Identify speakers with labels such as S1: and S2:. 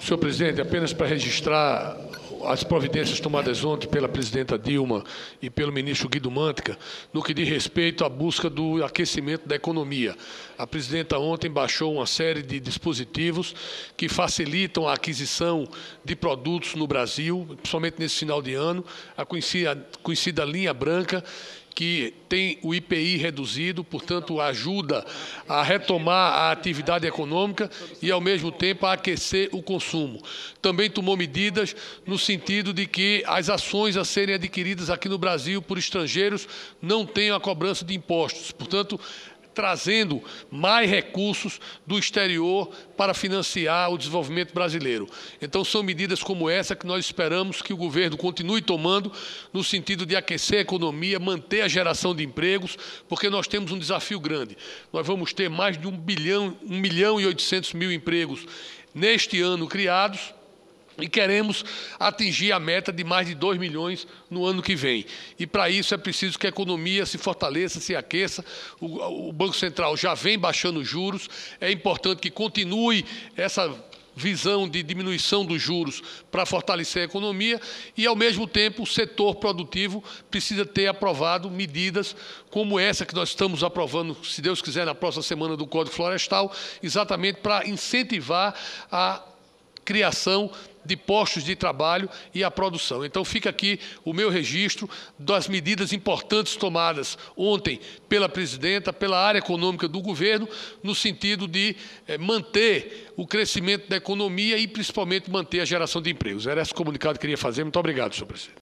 S1: Senhor presidente, apenas para registrar as providências tomadas ontem pela presidenta Dilma e pelo ministro Guido Mantega, no que diz respeito à busca do aquecimento da economia. A presidenta ontem baixou uma série de dispositivos que facilitam a aquisição de produtos no Brasil, principalmente nesse final de ano, a conhecida linha branca, que tem o IPI reduzido, portanto, ajuda a retomar a atividade econômica e, ao mesmo tempo, a aquecer o consumo. Também tomou medidas no sentido de que as ações a serem adquiridas aqui no Brasil por estrangeiros não tenham a cobrança de impostos, portanto, trazendo mais recursos do exterior para financiar o desenvolvimento brasileiro. Então, são medidas como essa que nós esperamos que o governo continue tomando no sentido de aquecer a economia, manter a geração de empregos, porque nós temos um desafio grande. Nós vamos ter mais de 1.800.000 empregos neste ano criados, e queremos atingir a meta de mais de 2 milhões no ano que vem. E, para isso, é preciso que a economia se fortaleça, se aqueça. O Banco Central já vem baixando os juros. É importante que continue essa visão de diminuição dos juros para fortalecer a economia e, ao mesmo tempo, o setor produtivo precisa ter aprovado medidas como essa que nós estamos aprovando, se Deus quiser, na próxima semana do Código Florestal, exatamente para incentivar a criação de postos de trabalho e a produção. Então, fica aqui o meu registro das medidas importantes tomadas ontem pela presidenta, pela área econômica do governo, no sentido de manter o crescimento da economia e, principalmente, manter a geração de empregos. Era esse comunicado que eu queria fazer. Muito obrigado, senhor presidente.